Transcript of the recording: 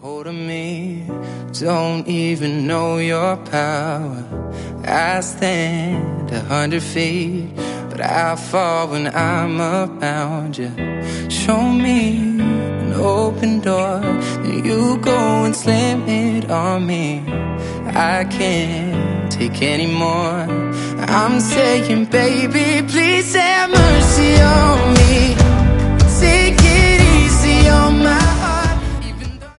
hold of me. Don't even know your power. I stand 100 feet, but I fall when I'm around you. Show me an open door, and you go and slam it on me. I can't take any more. I'm saying, baby, please have mercy.